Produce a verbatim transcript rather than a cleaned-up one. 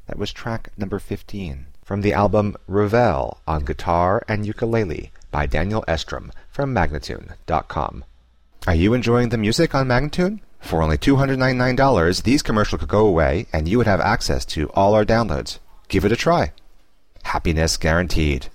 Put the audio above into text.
That was track number fifteen from the album Revel on guitar and ukulele by Daniel Estrom from Magnatune dot com. Are you enjoying the music on Magnatune? For only two hundred ninety-nine dollars, these commercials could go away and you would have access to all our downloads. Give it a try. Happiness guaranteed.